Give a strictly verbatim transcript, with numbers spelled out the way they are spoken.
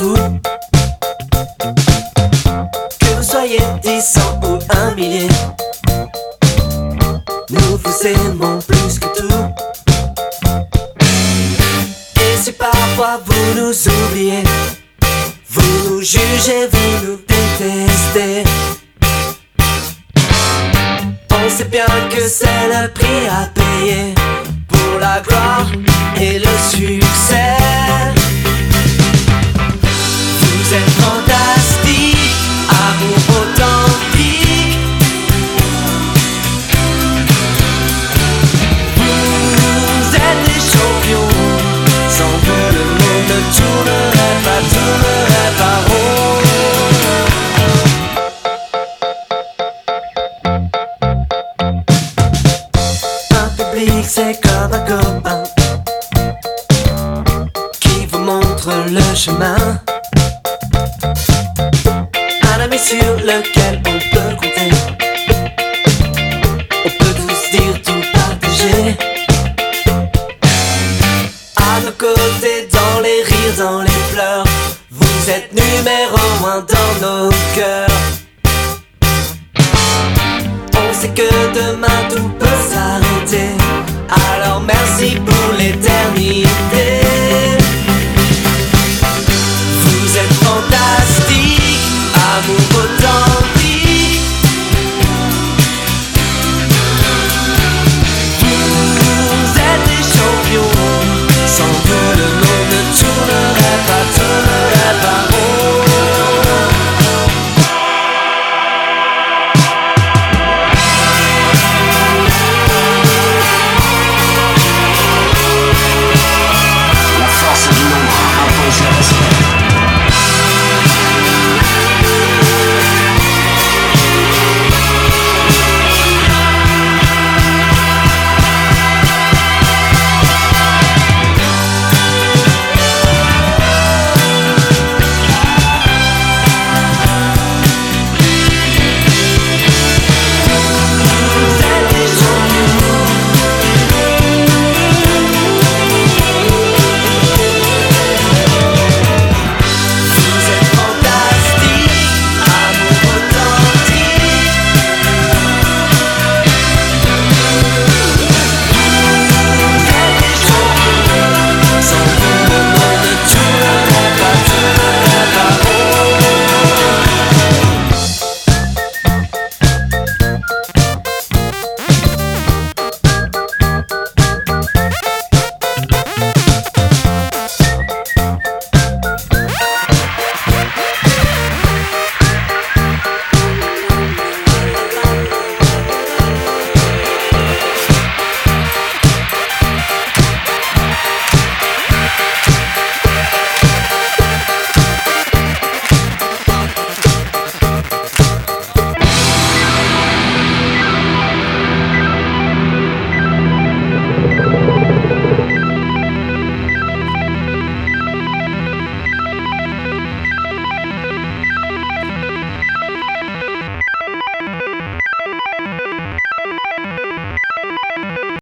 vous. Que vous soyez dix, cent ou un millier, nous vous aimons plus que tout. Et si parfois vous nous oubliez, vous nous jugez, vous nous détestez, on sait bien que c'est le prix à payer pour la gloire et le succès. Vous êtes fantastique, amour authentique. Vous êtes les champions, sans vous le monde ne tournerait pas, tournerait pas rond. Un public c'est comme un copain qui vous montre le chemin. Un ami sur lequel on peut compter, on peut tous dire, tout partager. À nos côtés, dans les rires, dans les pleurs, vous êtes numéro un dans nos cœurs. On sait que demain tout peut s'arrêter, alors merci pour l'éternité.